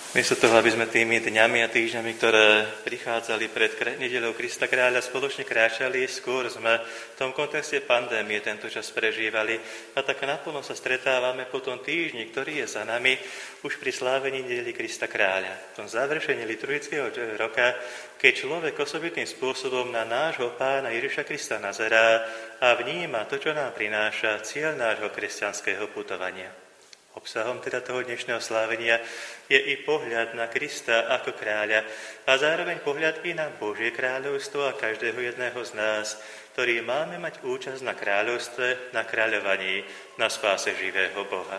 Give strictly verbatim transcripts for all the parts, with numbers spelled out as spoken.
Miesto toho, aby sme tými dňami a týždňami, ktoré prichádzali pred nedeľou Krista Kráľa, spoločne kráčali, skôr sme v tom kontexte pandémie tento čas prežívali a tak naplno sa stretávame po tom týždni, ktorý je za nami, už pri slávení nedeli Krista Kráľa. V tom završení liturgického roka, keď človek osobitným spôsobom na nášho Pána Ježiša Krista nazerá a vníma to, čo nám prináša cieľ nášho kresťanského putovania. Obsahom teda toho dnešného slávenia je i pohľad na Krista ako kráľa a zároveň pohľad i na Božie kráľovstvo a každého jedného z nás, ktorý máme mať účasť na kráľovstve, na kráľovaní, na spáse živého Boha.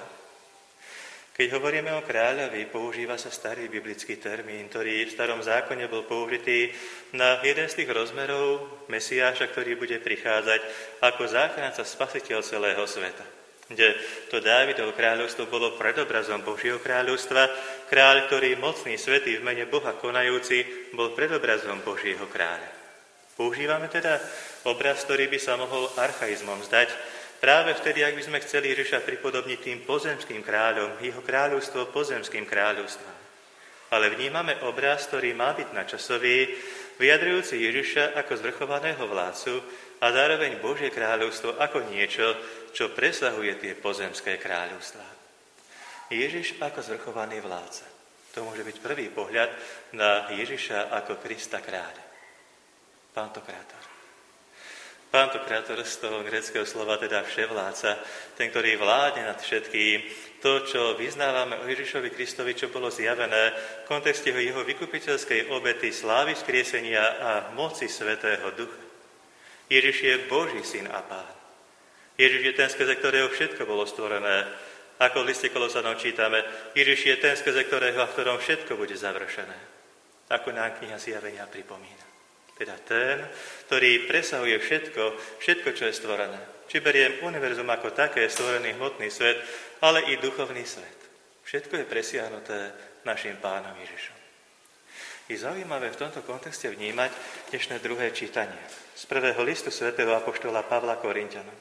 Keď hovoríme o kráľovi, používa sa starý biblický termín, ktorý v starom zákone bol použitý na jeden z tých rozmerov Mesiáša, ktorý bude prichádzať ako záchranca, spasiteľ celého sveta. Kde to Dávidovo kráľovstvo bolo predobrazom Božieho kráľovstva, kráľ, ktorý mocný, svätý, v mene Boha konajúci, bol predobrazom Božieho kráľa. Používame teda obraz, ktorý by sa mohol archaizmom zdať, práve vtedy, ak by sme chceli Ježiša pripodobniť tým pozemským kráľom, jeho kráľovstvo pozemským kráľovstvom. Ale vnímame obraz, ktorý má byť načasový, vyjadrujúci Ježiša ako zvrchovaného vládcu a zároveň Božie kráľovstvo ako niečo, čo presahuje tie pozemské kráľovstvá. Ježiš ako zvrchovaný vládca. To môže byť prvý pohľad na Ježiša ako Krista kráľa. Pantokrátor. Pantokrátor z toho gréckeho slova, teda vševládca, ten, ktorý vládne nad všetkým, to, čo vyznávame o Ježišovi Kristovi, čo bolo zjavené v kontexte jeho vykupiteľskej obety, slávy vzkriesenia a moci Svätého Ducha. Ježiš je Boží syn a Pán. Ježiš je ten, skrze ktorého všetko bolo stvorené. Ako v liste Kolosanom čítame, Ježiš je ten, skrze ktorého a v ktorom všetko bude završené. Ako nám kniha Zjavenia pripomína. Teda ten, ktorý presahuje všetko, všetko, čo je stvorené. Či beriem univerzum ako také, stvorený hmotný svet, ale i duchovný svet. Všetko je presiahnuté našim Pánom Ježišom. Je zaujímavé v tomto kontexte vnímať dnešné druhé čítanie z prvého listu svätého apoštola Pavla Korinťanom,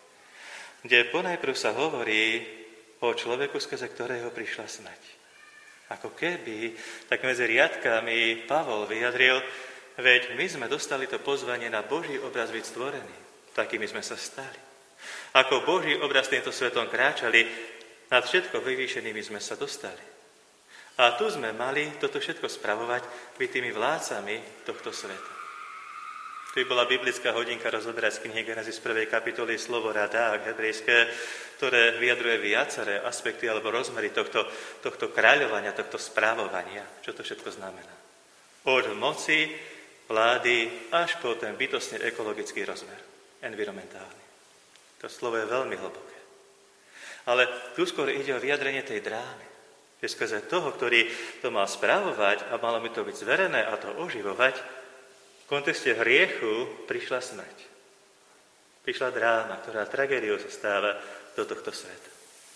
kde ponajprv sa hovorí o človeku, skrze ktorého prišla smrť. Ako keby, tak medzi riadkami Pavol vyjadril, veď my sme dostali to pozvanie na Boží obraz byť stvorený. Takými sme sa stali. Ako Boží obraz týmto svetom kráčali, nad všetko vyvýšenými sme sa dostali. A tu sme mali toto všetko spravovať, byť tými vládcami tohto sveta. Tu bola biblická hodinka rozoberať z knihy Genesis prvej kapitoly slovo radák hebrejské, ktoré vyjadruje viaceré aspekty alebo rozmery tohto, tohto kráľovania, tohto správovania. Čo to všetko znamená? Od moci, vlády, až po ten bytostne ekologický rozmer, environmentálny. To slovo je veľmi hlboké. Ale tu skôr ide o vyjadrenie tej drámy. Že skrze toho, ktorý to mal správovať a malo mi to byť zverené a to oživovať, v kontexte hriechu prišla smrť. Prišla dráma, ktorá tragédiou sa stáva do tohto sveta.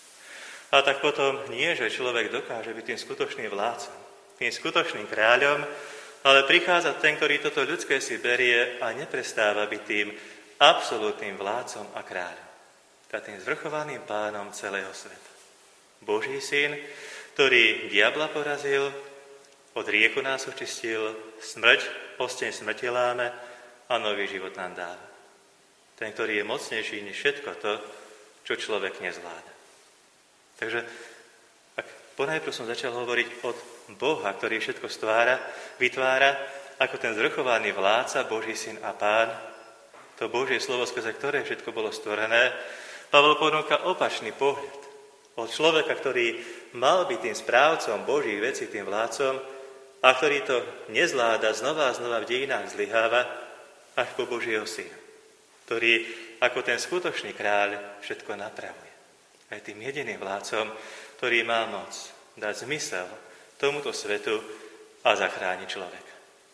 A tak potom nie, že človek dokáže byť tým skutočným vládcom, tým skutočným kráľom, ale prichádza ten, ktorý toto ľudské si berie a neprestáva byť tým absolútnym vládcom a kráľom. Teda tým zvrchovaným pánom celého sveta. Boží syn, ktorý diabla porazil, od riechu nás očistil, smrť, osteň smrti láme a nový život nám dáva. Ten, ktorý je mocnejší než všetko to, čo človek nezvláda. Takže, ak ponajprv som začal hovoriť od Boha, ktorý všetko stvára, vytvára, ako ten zvrchovaný vládca, Boží syn a Pán, to Božie slovo, skrze ktoré všetko bolo stvorené, Pavol ponúka opačný pohľad. Od človeka, ktorý mal byť tým správcom Božích vecí, tým vládcom, a ktorý to nezvláda, znova a znova v dejinách zlyháva, až po Božieho syna, ktorý ako ten skutočný kráľ všetko napravuje. Aj tým jediným vládcom, ktorý má moc dať zmysel tomuto svetu a zachrániť človeka.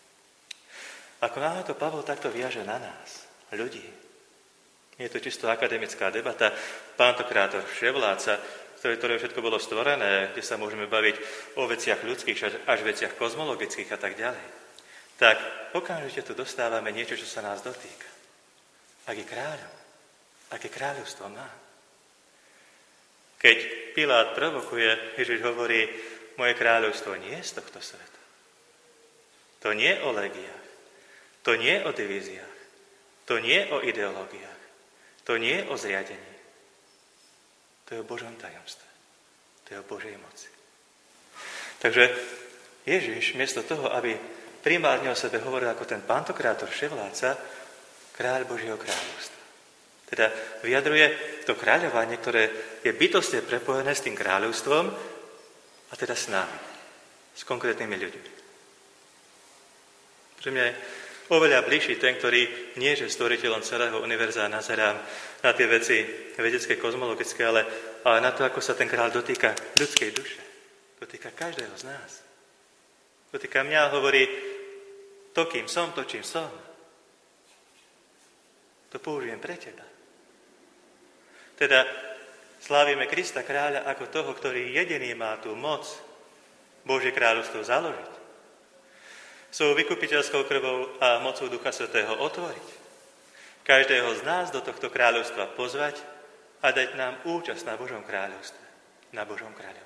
Ako náhle to Pavol takto viaže na nás, ľudí, je to čisto akademická debata, pantokrátor, vševládca, ktoré všetko bolo stvorené, kde sa môžeme baviť o veciach ľudských, až veciach kozmologických a tak ďalej, tak okamžite tu dostávame niečo, čo sa nás dotýka. Aký kráľom, aké kráľovstvo má. Keď Pilát provokuje, Ježiš hovorí, moje kráľovstvo nie je z tohto sveta. To nie o legiách, to nie o divíziách, to nie o ideológiách, to nie o zriadení. To je o Božom tajomstve. To je o Božej moci. Takže Ježiš, miesto toho, aby primárne o sebe hovoril ako ten pantokrátor, vševládca, kráľ Božieho kráľovstva. Teda vyjadruje to kráľovanie, ktoré je bytostne prepojené s tým kráľovstvom a teda s nami, s konkrétnymi ľuďmi. Pre mňa je oveľa bližší ten, ktorý nie je stvoriteľom celého univerza a nazerám na tie veci vedecké, kozmologické, ale, ale na to, ako sa ten kráľ dotýka ľudskej duše. Dotýka každého z nás. Dotýka mňa a hovorí, to, kým som, to, čím som, to použijem pre teba. Teda slávime Krista kráľa ako toho, ktorý jediný má tú moc Božie kráľovstvo založiť. Svojou vykupiteľskou krvou a mocou Ducha Svätého otvoriť. Každého z nás do tohto kráľovstva pozvať a dať nám účasť na Božom kráľovstve, na Božom kráľovaní.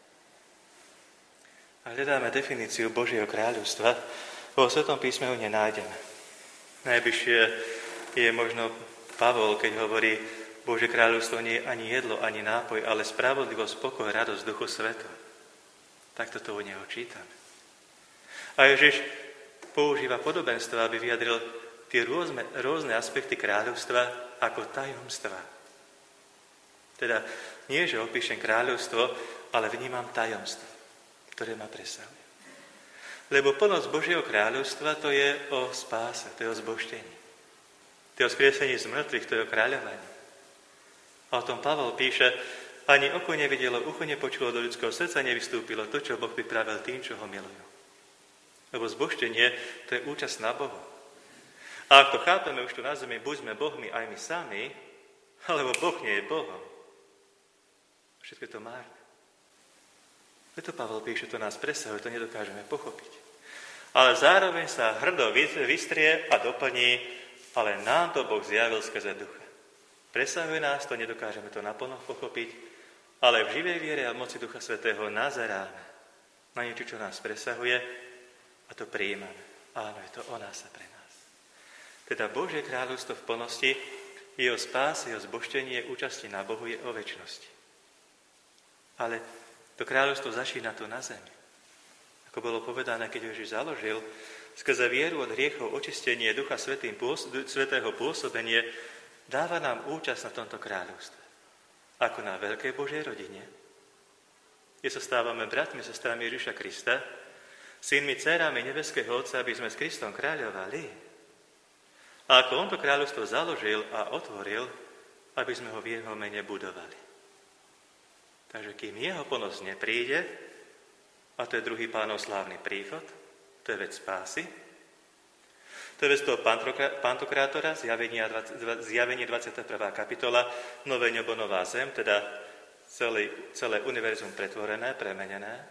A hľadáme definíciu Božieho kráľovstva, vo Svetom písme ho nenájdeme. Najbližšie je možno Pavol, keď hovorí, Božie kráľovstvo nie je ani jedlo, ani nápoj, ale spravodlivosť, pokoj, radosť Duchu Svätom. Takto to u neho čítame. A Ježiš používa podobenstvo, aby vyjadril tie rôzne, rôzne aspekty kráľovstva ako tajomstva. Teda nie, že opíšem kráľovstvo, ale vnímam tajomstvo, ktoré ma presahuje. Lebo plnosť Božieho kráľovstva to je o spáse, to je o zbožtení. To je o skriesení z mŕtvych, to je o kráľovaní. A o tom Pavol píše, ani oko nevidelo, ucho nepočulo, do ľudského srdca nevystúpilo to, čo Boh pripravil tým, čo ho milujú. Lebo zbožtenie, to je účasť na Bohu. A ak to chápeme už tu na zemi, buď sme Bohmi aj my sami, alebo Boh nie je Bohom. Všetko je to márne. Preto Pavel píše, to nás presahuje, to nedokážeme pochopiť. Ale zároveň sa hrdo vystrie a doplní, ale nám to Boh zjavil skrze Ducha. Presahuje nás, to nedokážeme to naplno pochopiť, ale v živej viere a moci Ducha Svätého nazeráme na niečo, čo nás presahuje a to prijímame. Áno, je to o nás a pre nás. Teda Božie kráľovstvo v plnosti, jeho spáse, jeho zbožtenie, účasti na Bohu je o večnosti. Ale to kráľovstvo začína tu na zemi. Ako bolo povedané, keď Ježiš založil, skrze vieru od hriechov očistenie Ducha Svätým, Svätého pôsobenie, dáva nám účasť na tomto kráľovstve. Ako na veľkej Božej rodine, kde sa stávame bratmi, sestrami Ježiša Krista, synmi, dcérami nebeského Otca, aby sme s Kristom kráľovali. A ako on to kráľovstvo založil a otvoril, aby sme ho v jeho mene budovali. Takže kým jeho plnosť nepríde, a to je druhý Pánov slávny príchod, to je vec spásy, to je vec toho pantokrátora, zjavenie dvadsiata prvá kapitola, nové nebo, nová zem, teda celé, celé univerzum pretvorené, premenené,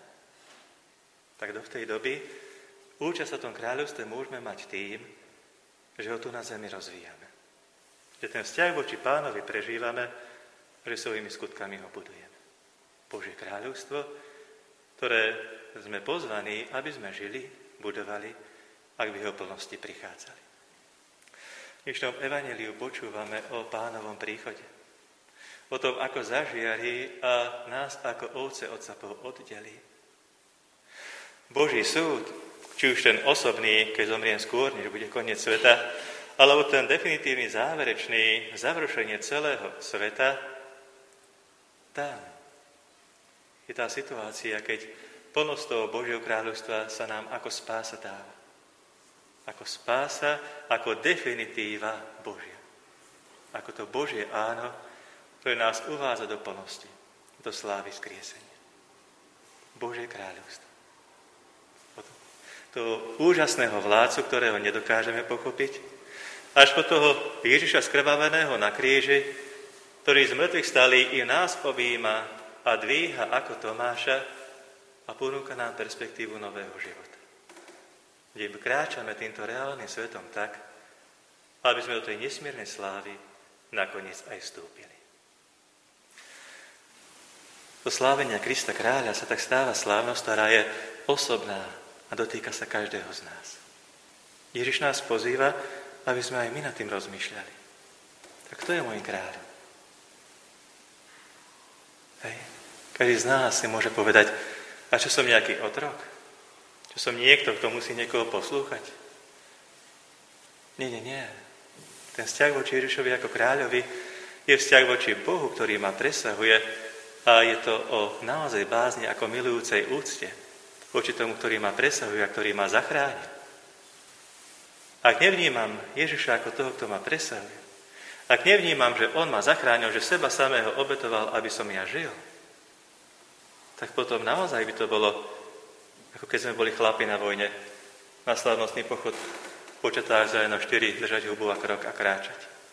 tak do tej doby účasť na tom kráľovstve môžeme mať tým, že ho tu na zemi rozvíjame. Že ten vzťah voči Pánovi prežívame, že svojimi skutkami ho budujeme. Božie kráľovstvo, ktoré sme pozvaní, aby sme žili, budovali, ak v jeho plnosti prichádzali. V dnešnom evanjeliu počúvame o Pánovom príchode. O tom, ako zažiari a nás ako ovce od sapov oddelí. Boží súd, či už ten osobný, keď zomriem skôr, než bude koniec sveta, alebo ten definitívny, záverečný, završenie celého sveta, tam je tá situácia, keď plnosť toho Božieho kráľovstva sa nám ako spása dáva. Ako spása, ako definitíva Božia. Ako to Božie áno, ktoré nás uvádza do plnosti, do slávy vzkriesenia. Božie kráľovstvo. Toho úžasného vládcu, ktorého nedokážeme pochopiť, až po toho Ježiša skrvaveného na kríži, ktorý z mŕtvych stalí i nás objíma a dvíha ako Tomáša a ponúka nám perspektívu nového života. Kde kráčame týmto reálnym svetom tak, aby sme do tej nesmiernej slávy nakoniec aj vstúpili. To slávenia Krista kráľa sa tak stáva slávnosť, ktorá je osobná a dotýka sa každého z nás. Ježiš nás pozýva, aby sme aj my nad tým rozmýšľali. Tak kto je môj kráľ? Hej. Každý z nás si môže povedať, a čo som nejaký otrok? Čo som niekto, kto musí niekoho poslúchať? Nie, nie, nie. Ten vzťah voči Ježišovi ako kráľovi je vzťah voči Bohu, ktorý ma presahuje a je to o naozaj bázni ako milujúcej úcte voči tomu, ktorý ma presahuje a ktorý ma zachráni. Ak nevnímam Ježiša ako toho, kto ma presahuje, ak nevnímam, že on ma zachránil, že seba samého obetoval, aby som ja žil, tak potom naozaj by to bolo, ako keď sme boli chlapi na vojne, na slávnostný pochod počatách za jedno štyri, držať hubu a krok a kráčať.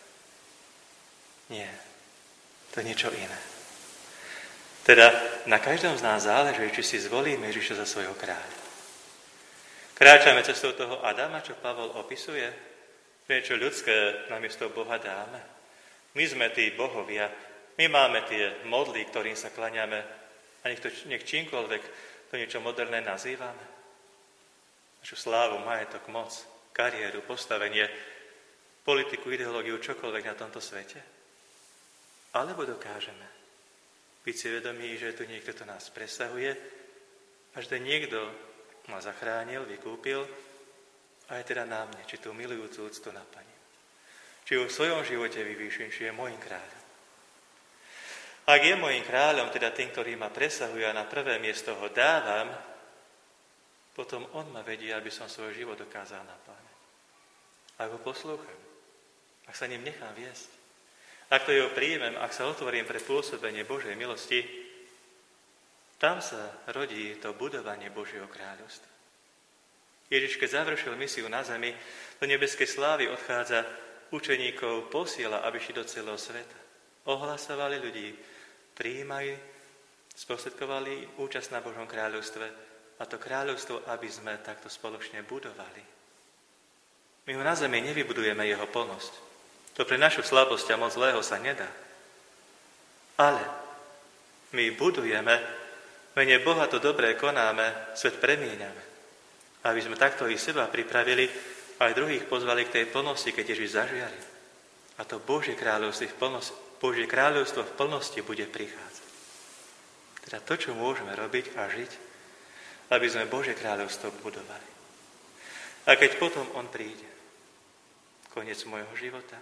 Nie, to je niečo iné. Teda na každom z nás záleží, či si zvolíme Ježiša za svojho kráľa. Kráčame cestou toho Adama, čo Pavol opisuje, niečo ľudské namiesto Boha dáme. My sme tí bohovia, my máme tie modly, ktorým sa klaňame a nech, to, nech čímkoľvek to niečo moderné nazývame. Našu slávu, majetok, moc, kariéru, postavenie, politiku, ideológiu, čokoľvek na tomto svete. Alebo dokážeme byť si vedomí, že tu niekto, to nás presahuje a že ten niekto ma zachránil, vykúpil a je teda na mne, či tú milujúcu úctu naplním. Či ju v svojom živote vyvýšim, či je môjim kráľom. Ak je môjim kráľom, teda tým, ktorý ma presahuje a na prvé miesto ho dávam, potom on ma vedie, aby som svoj život dokázal naplňať. Ak ho poslúcham, ak sa ním nechám viesť, ak to jeho príjmem, ak sa otvorím pre pôsobenie Božej milosti, tam sa rodí to budovanie Božieho kráľovstva. Ježiš, keď završil misiu na zemi, do nebeskej slávy odchádza, učeníkov posiela, aby šli do celého sveta. Ohlasovali ľudí, prijímali, sprostredkovali účasť na Božom kráľovstve a to kráľovstvo, aby sme takto spoločne budovali. My ho na zemi nevybudujeme jeho plnosť. To pre našu slabosť a moc zlého sa nedá. Ale my budujeme, mene Boha to dobré konáme, svet premieňame. Aby sme takto i seba pripravili, aj druhých pozvali k tej plnosti, keď Ježiš zažiari. A to Božie kráľovstvo v plnosti, Božie kráľovstvo v plnosti bude prichádzať. Teda to, čo môžeme robiť a žiť, aby sme Božie kráľovstvo budovali. A keď potom on príde, koniec môjho života,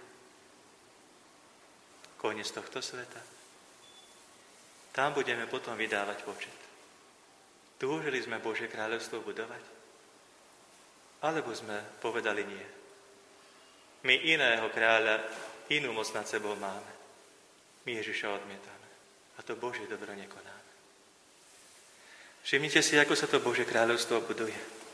koniec tohto sveta, tam budeme potom vydávať počet. Túžili sme Božie kráľovstvo budovať? Alebo sme povedali nie. My iného kráľa, inú moc nad sebou máme. My Ježiša odmietame. A to Božie dobro nekonáme. Všimnite si, ako sa to Božie kráľovstvo buduje.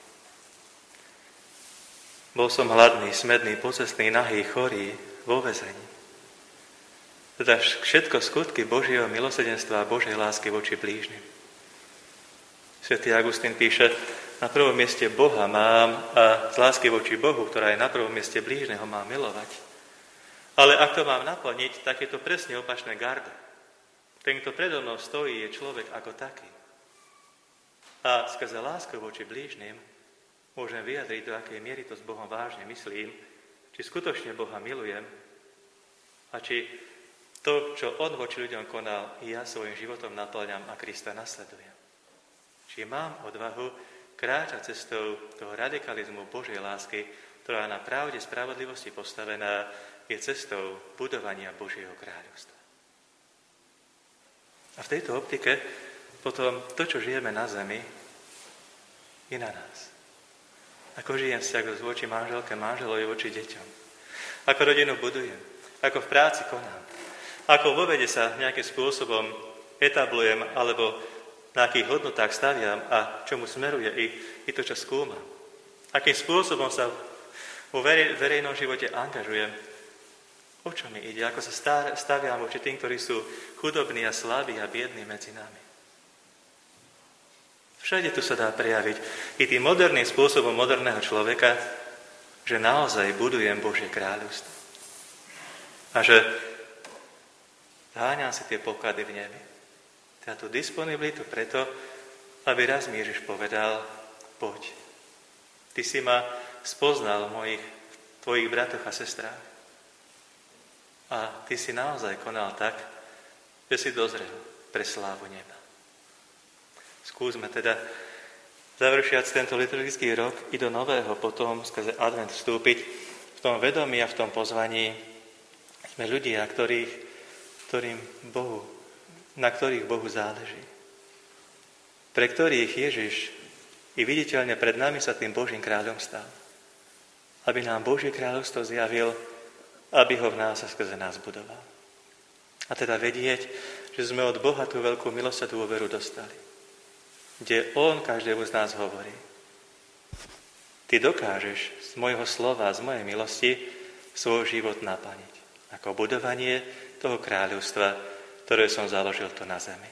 Bol som hladný, smedný, pocestný, nahý, chorý, vo väzení. Teda všetko skutky Božieho milosrdenstva a Božej lásky voči blížnym. Svätý Augustín píše, na prvom mieste Boha mám a z lásky voči Bohu, ktorá je na prvom mieste blížneho, mám milovať. Ale ak to mám naplniť, tak je to presne opačné garda. Ten, kto predo mnou stojí, je človek ako taký. A skrze lásku voči blížnym môžem vyjadriť, do akej miery to s Bohom vážne myslím, či skutočne Boha milujem a či to, čo on voči ľuďom konal, ja svojim životom naplňam a Krista nasledujem. Či mám odvahu kráčať cestou toho radikalizmu Božej lásky, ktorá na pravde spravodlivosti postavená je cestou budovania Božieho kráľovstva. A v tejto optike potom to, čo žijeme na zemi, je na nás. Ako žijem vzťah voči manželke, manželovi, voči deťom. Ako rodinu budujem. Ako v práci konám. Ako vo vede sa nejakým spôsobom etablujem alebo na akých hodnotách staviam a čomu smeruje i, i to, čo skúmam. Akým spôsobom sa vo verej, verejnom živote angažujem. O čo mi ide? Ako sa staviam voči tým, ktorí sú chudobní a slabí a biední medzi nami. Všade tu sa dá prejaviť i tým moderným spôsobom moderného človeka, že naozaj budujem Božie kráľovstvo. A že zháňam si tie poklady v nebi. Teda tú disponibilitu preto, aby raz mi Ježiš povedal, poď. Ty si ma spoznal v mojich, tvojich bratoch a sestrách. A ty si naozaj konal tak, že si dozrel pre slávu neba. Skúsme teda, završiac tento liturgický rok, i do nového potom skrze advent vstúpiť v tom vedomí a v tom pozvaní. Sme ľudia, ktorých, ktorým Bohu, na ktorých Bohu záleží. Pre ktorých Ježiš i viditeľne pred nami sa tým Božím kráľom stal. Aby nám Božie kráľovstvo zjavil, aby ho v nás a skrze nás budoval. A teda vedieť, že sme od Boha tú veľkú milosť a dôveru dostali. Kde On každému z nás hovorí. Ty dokážeš z môjho slova, z mojej milosti svoj život naplniť. Ako budovanie toho kráľovstva, ktoré som založil tu na zemi.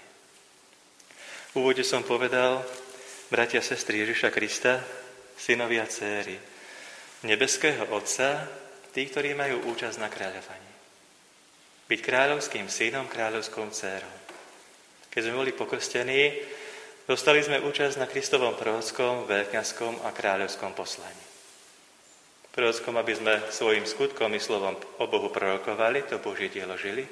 V úvode som povedal, bratia a sestry Ježiša Krista, synovia a dcéry, nebeského Otca, tí, ktorí majú účasť na kráľovaní. Byť kráľovským synom, kráľovskou dcérou. Keď sme boli pokrstení, dostali sme účasť na Kristovom prorockom, veľkňazskom a kráľovskom poslaní. Prorockom, aby sme svojim skutkom i slovom o Bohu prorokovali, to Božie dielo žili.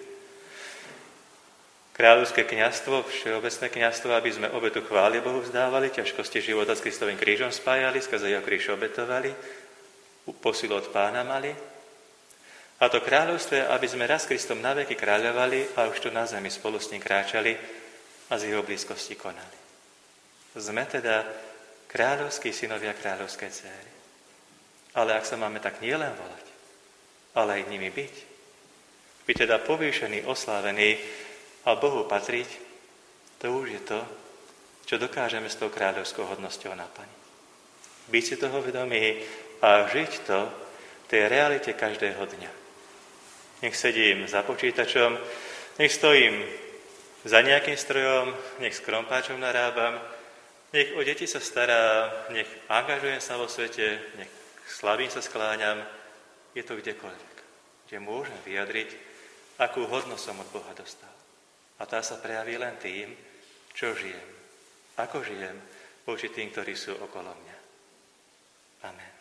Kráľovské kňazstvo, všeobecné kňazstvo, aby sme obetu chvály Bohu vzdávali, ťažkosti života s Kristovým krížom spájali, skrze jeho kríž obetovali, posilu od Pána mali. A to kráľovstvo, aby sme raz Kristom naveky kráľovali a už tu na zemi spolu s ním kráčali a z jeho blízkosti konali. Sme teda kráľovskí synovia, kráľovské dcéry. Ale ak sa máme tak nielen volať, ale aj nimi byť, byť teda povýšený, oslávený a Bohu patriť, to už je to, čo dokážeme s tou kráľovskou hodnosťou naplniť. Byť si toho vedomí a žiť to v tej realite každého dňa. Nech sedím za počítačom, nech stojím za nejakým strojom, nech s krompáčom narábam, nech o deti sa stará, nech angažujem sa vo svete, nech slavím sa skláňam, je to kdekoľvek, kde môžem vyjadriť, akú hodnosť som od Boha dostal. A tá sa prejaví len tým, čo žijem, ako žijem voči tým, ktorí sú okolo mňa. Amen.